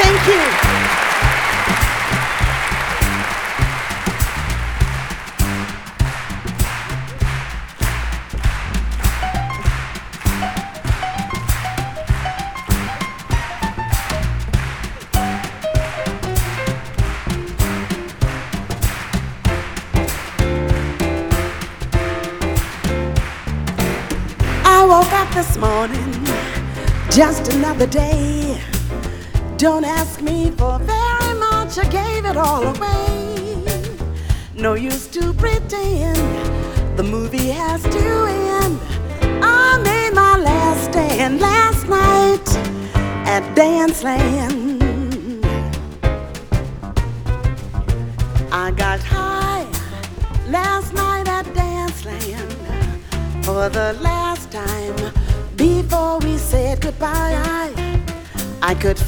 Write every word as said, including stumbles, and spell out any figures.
Thank you. I woke up this morning, just another day. Don't ask me for very much, I gave it all away. No use to pretend, the movie has to end. I made my last stand last night at Danceland. I got high last night at Danceland for the last time before we said goodbye. I, I could